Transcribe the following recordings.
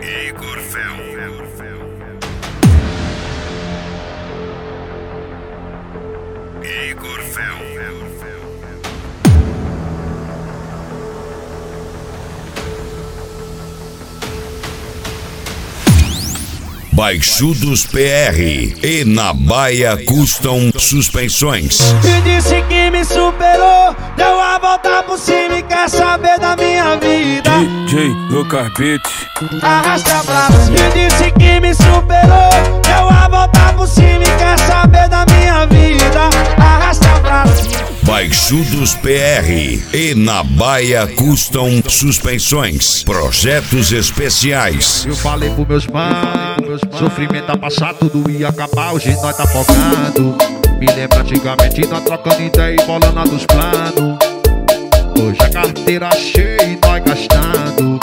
Igor Fel. Igor Fel. Baixudos PR e na Baia Custom Suspensões. Me disse que me superou, deu a volta por cima e quer saber da minha vida. DJ Lucas Beats. Arrasta pra cima. Me disse que me superou, deu a volta por cima e quer saber da minha vida. Arrasta pra cima. Baixudos PR e na Baia Custom Suspensões. Projetos especiais. Eu falei pros meus manos, sofrimento a passar, tudo ia acabar, hoje nós tá focando. Me lembra antigamente nós trocando ideia e bolando dos planos. Hoje a carteira cheia e nós gastando.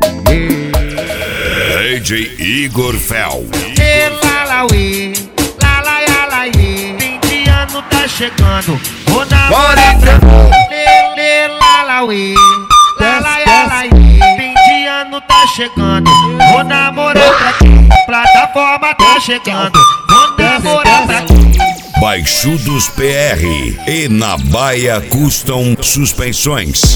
DJ Igor Fel. Lalauê, lalaialaie, fim de ano tá chegando, vou namorar pra lalauê, lalaialaie, fim de ano tá chegando, vou namorar pra ti, plataforma tá chegando, vou namorar pra ti. Baixudos PR e na Baia Custom Suspensões.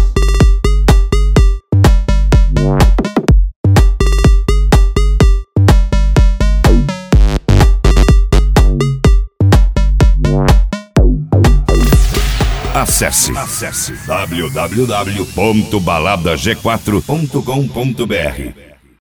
Acesse www.baladag4.com.br